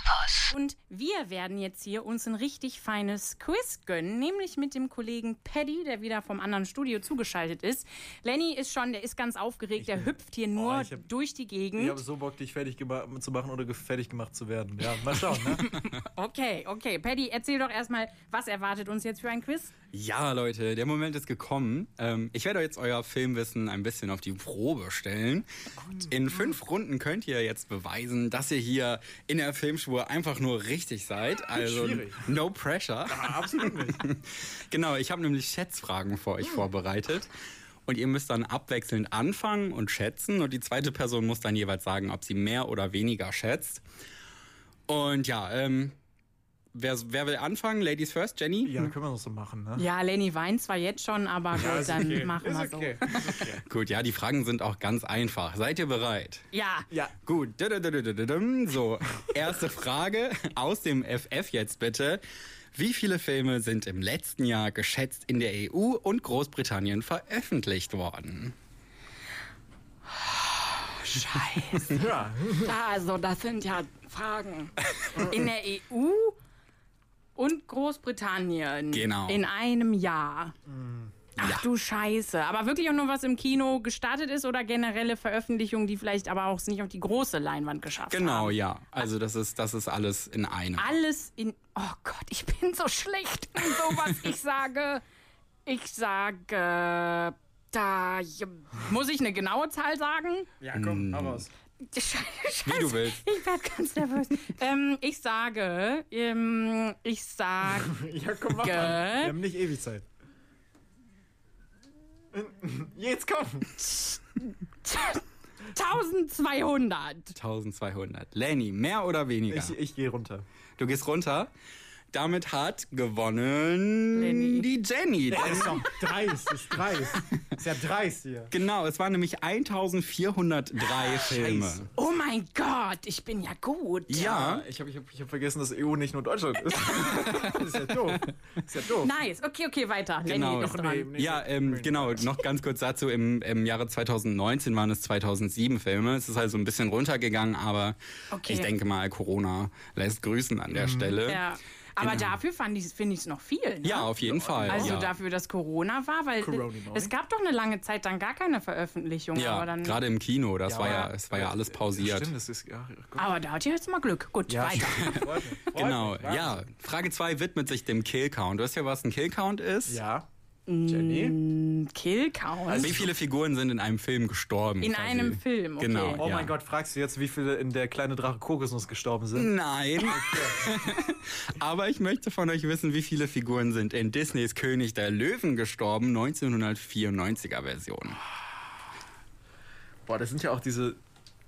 Und wir werden jetzt hier uns ein richtig feines Quiz gönnen, nämlich mit dem Kollegen Paddy, der wieder vom anderen Studio zugeschaltet ist. Lenny ist der ist ganz aufgeregt, der hüpft hier nur durch die Gegend. Ich habe so Bock, dich fertig zu machen oder fertig gemacht zu werden. Ja, mal schauen, ne? Okay. Paddy, erzähl doch erstmal, was erwartet uns jetzt für ein Quiz? Ja, Leute, der Moment ist gekommen. Ich werde jetzt euer Filmwissen ein bisschen auf die Probe stellen. In 5 Runden könnt ihr jetzt beweisen, dass ihr hier in der Filmspur einfach nur richtig seid. Also schwierig. No pressure. Ja, absolut nicht. Genau, ich habe nämlich Schätzfragen für euch vorbereitet. Und ihr müsst dann abwechselnd anfangen und schätzen. Und die zweite Person muss dann jeweils sagen, ob sie mehr oder weniger schätzt. Und ja, wer will anfangen? Ladies first, Jenny? Ja, können wir das so machen, ne? Ja, Lenny weint zwar jetzt schon, aber gut, dann machen wir so. Okay. Gut, ja, die Fragen sind auch ganz einfach. Seid ihr bereit? Ja. Gut. So, erste Frage aus dem FF jetzt bitte. Wie viele Filme sind im letzten Jahr geschätzt in der EU und Großbritannien veröffentlicht worden? Scheiße. Ja. Also, das sind ja Fragen. In der EU und Großbritannien. Genau. In einem Jahr. Ach Ja. du Scheiße. Aber wirklich auch nur, was im Kino gestartet ist oder generelle Veröffentlichungen, die vielleicht aber auch nicht auf die große Leinwand geschafft haben? Genau, ja. Also das ist alles in einem. Alles in... Oh Gott, ich bin so schlecht in sowas. Ich sage... Muss ich eine genaue Zahl sagen? Ja, komm, hau raus. Scheiße. Wie du willst. Ich werde ganz nervös. Ich sage... Ja, komm, mach mal. Wir haben nicht ewig Zeit. Jetzt komm! 1200. 1200. Lenny, mehr oder weniger? Ich gehe runter. Du gehst runter. Damit hat gewonnen Lenny. die Jenny. Das ist doch dreist, ist ja dreist hier. Genau, es waren nämlich 1403 Filme. Oh mein Gott, ich bin ja gut. Ja, Ich hab vergessen, dass EU nicht nur Deutschland ist. Das ist ja doof. Nice. Okay, weiter. Genau. Lenny ist dran. Ja, genau, noch ganz kurz dazu, im Jahre 2019 waren es 2007 Filme. Es ist halt so ein bisschen runtergegangen, aber Okay. ich denke mal, Corona lässt grüßen an der Stelle. Ja. Aber Genau. dafür finde ich es noch viel. Ne? Ja, auf jeden Fall. Also ja. dafür, dass Corona war, weil Corona. es gab doch eine lange Zeit dann gar keine Veröffentlichung. Ja, aber dann, gerade im Kino, es war ja alles pausiert. Stimmt, das ist... Ja, gut. aber da hat ihr jetzt mal Glück. Gut, Ja, weiter. Freut mich. Genau, ja. Frage 2 widmet sich dem Kill-Count. Weißt du ja, was ein Kill-Count ist? Ja. Jenny? Killcount. Wie viele Figuren sind in einem Film gestorben? In quasi? einem Film, okay. Genau. Oh ja. mein Gott, fragst du jetzt, wie viele in der kleine Drache Kokosnuss gestorben sind? Nein. Aber ich möchte von euch wissen, wie viele Figuren sind in Disneys König der Löwen gestorben, 1994er Version. Boah, das sind ja auch diese...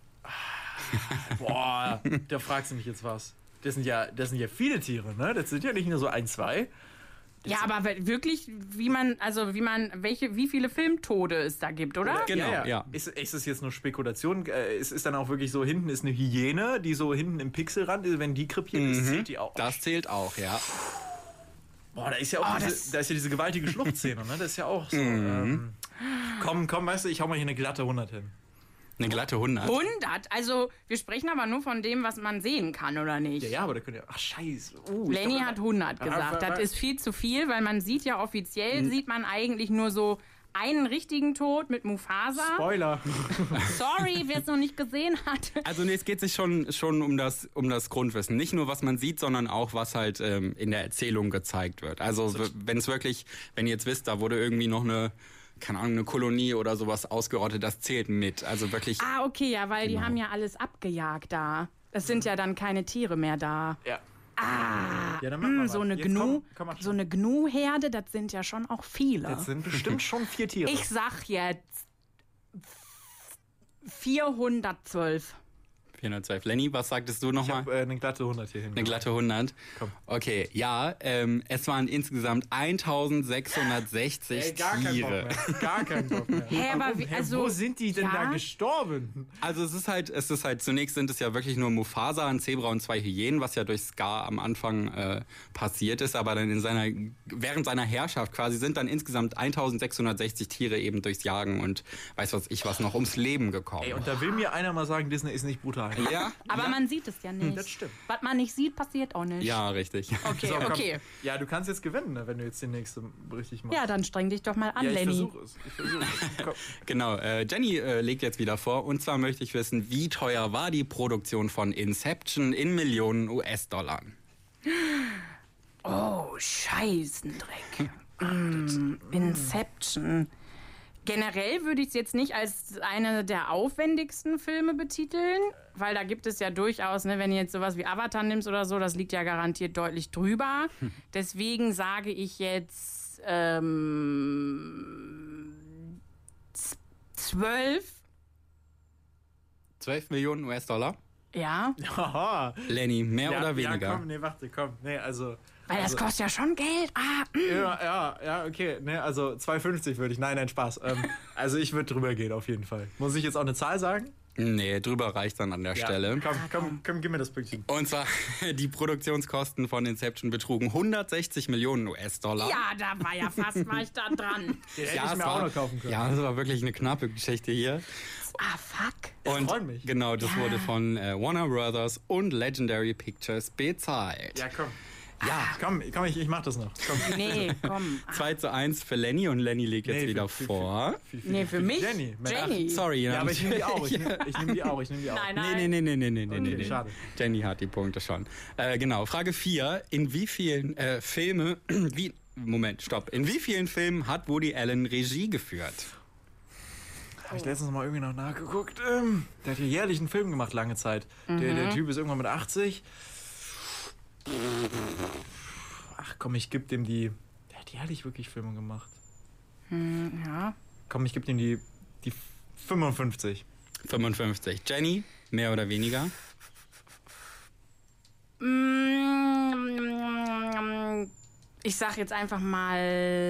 Boah, da fragst du mich jetzt was. Das sind ja viele Tiere, ne? Das sind ja nicht nur so 1, 2. Ja, aber wirklich, wie viele Filmtode es da gibt, oder? Genau, ja. Ist es jetzt nur Spekulation? Ist dann auch wirklich so, hinten ist eine Hyäne, die so hinten im Pixelrand, wenn die krepiert ist, zählt die auch? Das zählt auch, ja. Boah, da ist ja auch diese gewaltige Schluchtszene, ne? Das ist ja auch so. Komm, weißt du, ich hau mal hier eine glatte 100 hin. Eine glatte 100. 100? Also, wir sprechen aber nur von dem, was man sehen kann, oder nicht? Ja, aber da könnt ihr... Ach, scheiße. Lenny hat 100 gesagt. Das ist viel zu viel, weil man sieht ja offiziell, sieht man eigentlich nur so einen richtigen Tod mit Mufasa. Spoiler. Sorry, wer es noch nicht gesehen hat. Also nee, es geht sich schon um das Grundwissen. Nicht nur, was man sieht, sondern auch, was halt in der Erzählung gezeigt wird. Also wenn ihr jetzt wisst, da wurde irgendwie noch eine Kolonie oder sowas ausgerottet, das zählt mit. Also wirklich. Ah, okay, ja, weil die Genau. haben ja alles abgejagt da. Es sind ja dann keine Tiere mehr da. Ja. Ah, Ja, dann mach mal so was. eine Jetzt komm mal. so eine Gnu-Herde, das sind ja schon auch viele. Das sind bestimmt schon 4 Tiere. Ich sag jetzt 412. 412. Lenny, was sagtest du Ich nochmal? habe eine glatte 100 hier hin. Eine glatte 100? Komm. Okay, ja, es waren insgesamt 1660 Tiere. Gar kein Bock mehr. Hä, aber Wo sind die denn ja? da gestorben? Also es ist halt, zunächst sind es ja wirklich nur Mufasa, ein Zebra und 2 Hyänen, was ja durch Scar am Anfang passiert ist, aber dann während seiner Herrschaft quasi sind dann insgesamt 1660 Tiere eben durchs Jagen und was noch ums Leben gekommen. Ey, und da will mir einer mal sagen, Disney ist nicht brutal. sagen. Ja. Aber man sieht es ja nicht. Das stimmt. Was man nicht sieht, passiert auch nicht. Ja, richtig. Okay, So, komm. okay. Ja, du kannst jetzt gewinnen, ne, wenn du jetzt den nächsten richtig machst. Ja, dann streng dich doch mal an, Ja, ich Lenny. versuche es. Komm. Genau, Jenny legt jetzt wieder vor. Und zwar möchte ich wissen, wie teuer war die Produktion von Inception in Millionen US-Dollar? Oh, Scheißendreck. Inception. Generell würde ich es jetzt nicht als eine der aufwendigsten Filme betiteln, weil da gibt es ja durchaus, ne, wenn du jetzt sowas wie Avatar nimmst oder so, das liegt ja garantiert deutlich drüber. Deswegen sage ich jetzt 12. 12 Millionen US-Dollar? Ja, Haha. Lenny, mehr Ja, oder weniger? Ja, komm, nee, warte, komm. Nee, also... weil das kostet ja schon Geld. Ja, okay. Nee, also 2,50 würde ich. Nein, Spaß. Also ich würde drüber gehen, auf jeden Fall. Muss ich jetzt auch eine Zahl sagen? Nee, drüber reicht dann an der Stelle. Komm, gib mir das Pünktchen. Und zwar, die Produktionskosten von Inception betrugen 160 Millionen US-Dollar. Ja, da war ja fast, war ich da dran. Den hätte Ja, ich es mir war, auch noch kaufen können. ja, das war wirklich eine knappe Geschichte hier. Fuck. Und freu mich. genau, das wurde von Warner Brothers und Legendary Pictures bezahlt. Ja, komm. Ja. Komm, ich mach das noch. Komm. Nee, komm. 2:1 für Lenny und Lenny legt jetzt wieder vor. Für mich? Jenny. Jenny. Sorry. Ja, aber ich nehme die auch. Ich nehme die auch. Nein. Nee. Schade. Jenny hat die Punkte schon. Genau, Frage 4. In wie vielen In wie vielen Filmen hat Woody Allen Regie geführt? Habe ich letztens mal irgendwie noch nachgeguckt. Der hat ja jährlich einen Film gemacht, lange Zeit. Der Typ ist irgendwann mit 80. Ach komm, ich gebe dem die... Der hat jährlich wirklich Filme gemacht. Ja. Komm, ich gebe dem die 55. 55. Jenny, mehr oder weniger? Ich sag jetzt einfach mal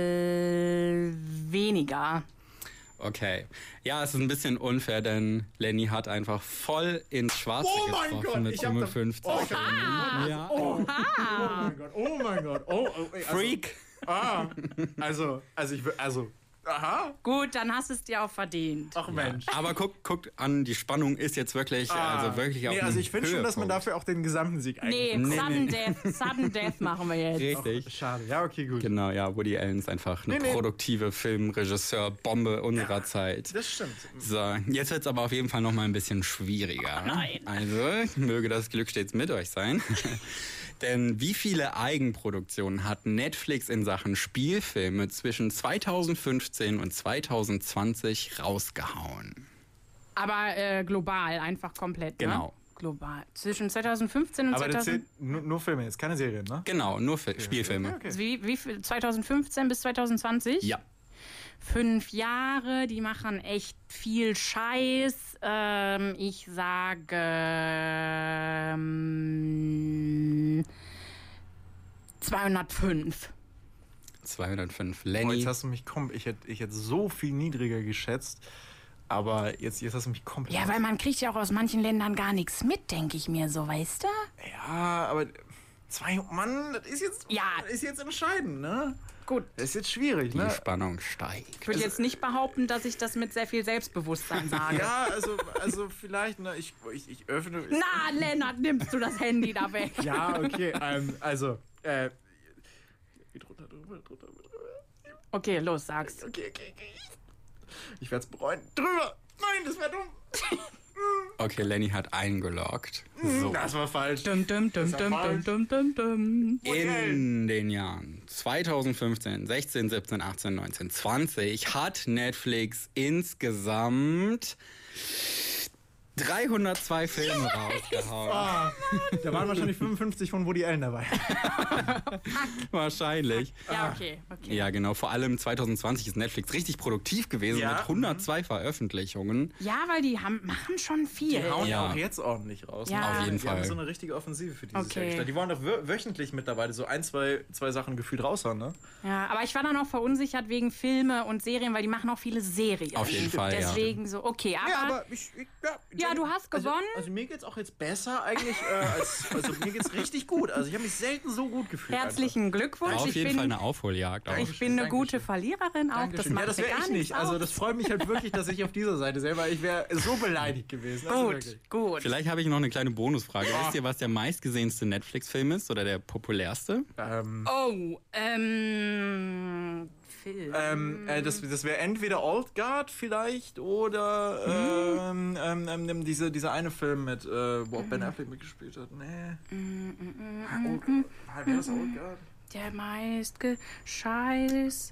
weniger. Okay. Ja, es ist ein bisschen unfair, denn Lenny hat einfach voll ins Schwarze getroffen mit 55. Ja. Oh mein Gott. Freak. Aha. Gut, dann hast du es dir auch verdient. Ach Mensch. Aber guckt an, die Spannung ist jetzt wirklich, wirklich auf Nee, also ich finde schon, dass man dafür auch den gesamten Sieg Nee, eigentlich... Sudden Death machen wir jetzt. Richtig. Schade. Ja, okay, gut. Genau, ja, Woody Allen ist einfach eine produktive Filmregisseur-Bombe unserer Zeit. Das stimmt. So, jetzt wird es aber auf jeden Fall noch mal ein bisschen schwieriger. Nein. Also, möge das Glück stets mit euch sein. Denn wie viele Eigenproduktionen hat Netflix in Sachen Spielfilme zwischen 2015 und 2020 rausgehauen? Aber global, einfach komplett, ne? Genau. Global. Zwischen 2015 und Aber das 2000... zählt nur Filme, jetzt keine Serien, ne? Genau, nur Spielfilme. Okay. Also wie viel? 2015 bis 2020? Ja. 5 Jahre, die machen echt viel Scheiß. Ich sage 205. 205. Oh, Lenny. jetzt hast du mich ich hätte so viel niedriger geschätzt, aber jetzt hast du mich komplett... Ja, weil man kriegt ja auch aus manchen Ländern gar nichts mit, denke ich mir so, weißt du? Ja, aber... Mann, das ist jetzt entscheidend, ne? Gut. Das ist jetzt schwierig, Die ne? Spannung steigt. Ich würde jetzt nicht behaupten, dass ich das mit sehr viel Selbstbewusstsein sage. Ja, also vielleicht, ne, ich öffne... Na, Lennart, nimmst du das Handy da weg? Ja, okay, drunter. Okay, los, sag's. Okay. Ich werde es bereuen. Drüber! Nein, das wäre dumm! Okay, Lenny hat eingeloggt. So. Das war falsch. Dum, dum, dum, dum, dum, dum, dum, dum. In den Jahren 2015, 16, 17, 18, 19, 20 hat Netflix insgesamt 302 Filme rausgehauen. Da waren wahrscheinlich 55 von Woody Allen dabei. Wahrscheinlich. Ja, okay. Ja, genau. Vor allem 2020 ist Netflix richtig produktiv gewesen mit 102 Veröffentlichungen. Ja, weil die machen schon viel. Die hauen Ja. auch jetzt ordentlich raus. Ja. Auf jeden Die Fall. haben so eine richtige Offensive für dieses Okay. Jahr gestartet. Die wollen doch wöchentlich mittlerweile so zwei Sachen gefühlt raushauen, ne? Ja, aber ich war dann auch verunsichert wegen Filme und Serien, weil die machen auch viele Serien. Auf jeden Fall, ja. Deswegen so, okay, aber... Ja, aber Ja, du hast gewonnen. Also mir geht's auch jetzt besser eigentlich, also mir geht's richtig gut. Also ich habe mich selten so gut gefühlt. Herzlichen Glückwunsch. Auf jeden Fall eine Aufholjagd. Auch. Ich bin eine gute Verliererin auch. Das macht das wäre ich nicht. Aus. Also das freut mich halt wirklich, dass ich auf dieser Seite selber, ich wäre so beleidigt gewesen. Also gut. Vielleicht habe ich noch eine kleine Bonusfrage. Wisst ihr, was der meistgesehenste Netflix-Film ist oder der populärste? Film. Das wäre entweder Old Guard vielleicht oder dieser eine Film mit, wo Ben Affleck mitgespielt hat. Nee. Wer ist Old Guard? Der Scheiße.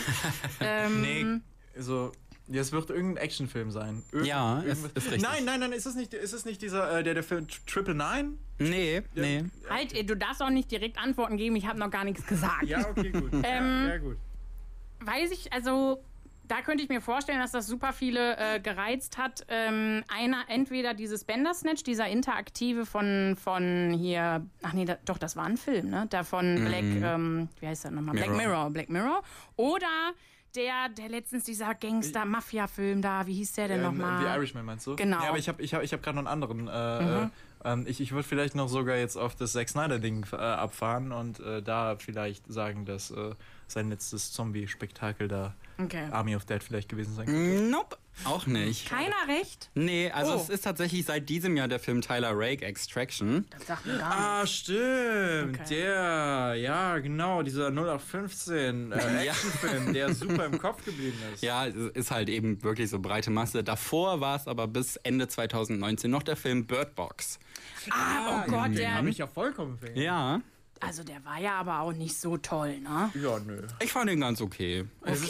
Nee, also... Ja, es wird irgendein Actionfilm sein. Ist richtig. Nein, ist es nicht dieser, der Film 999? Nee. Halt, du darfst auch nicht direkt Antworten geben, ich habe noch gar nichts gesagt. Ja, okay, gut. Ja, gut. Weiß ich, also da könnte ich mir vorstellen, dass das super viele gereizt hat. Entweder dieses Bandersnatch, dieser interaktive von hier, das war ein Film, ne? Da von Black, wie heißt das nochmal? Black Mirror. Oder der letztens dieser Gangster-Mafia-Film da, wie hieß der denn nochmal? The Irishman meinst du? Genau. Ja, aber ich hab gerade noch einen anderen. Ich würde vielleicht noch sogar jetzt auf das Zack Snyder-Ding abfahren und da vielleicht sagen, dass sein letztes Zombie-Spektakel da Army of Dead vielleicht gewesen sein könnte. Nope. Auch nicht. Keiner recht? Nee, also es ist tatsächlich seit diesem Jahr der Film Tyler Rake, Extraction. Das sagt mir gar nicht. Stimmt. Okay. Ja, genau, dieser 0815 Actionfilm, der super im Kopf geblieben ist. Ja, ist halt eben wirklich so breite Masse. Davor war es aber bis Ende 2019 noch der Film Bird Box. Oh Gott, den habe ich ja vollkommen vergessen. Ja. Also der war ja aber auch nicht so toll, ne? Ja, nö. Ich fand ihn ganz okay.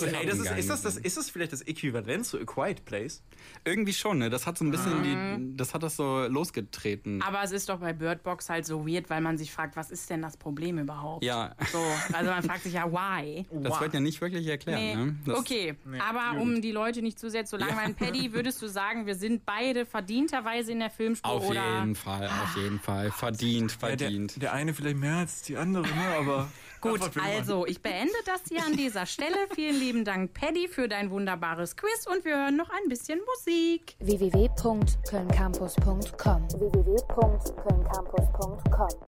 Ist das vielleicht das Äquivalent zu A Quiet Place? Irgendwie schon, ne? Das hat so ein bisschen das so losgetreten. Aber es ist doch bei Bird Box halt so weird, weil man sich fragt, was ist denn das Problem überhaupt? Ja. So, also man fragt sich ja, why? Das wird ja nicht wirklich erklärt, ne? Aber um die Leute nicht zu sehr zu langweilen, Paddy, würdest du sagen, wir sind beide verdienterweise in der Filmspur? Auf jeden Fall. Verdient. Der eine vielleicht mehr als die andere, ne? Aber... Gut, also ich beende das hier an dieser Stelle. Vielen lieben Dank, Paddy, für dein wunderbares Quiz und wir hören noch ein bisschen Musik. www.kölncampus.com